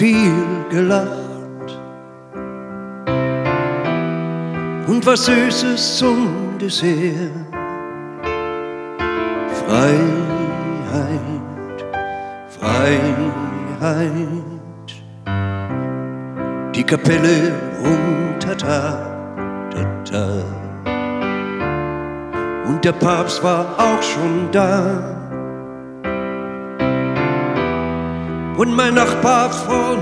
viel gelacht und was Süßes zum Dessert. Freiheit, Freiheit, die Kapelle unter ta. Und der Papst war auch schon da. Und mein Nachbar von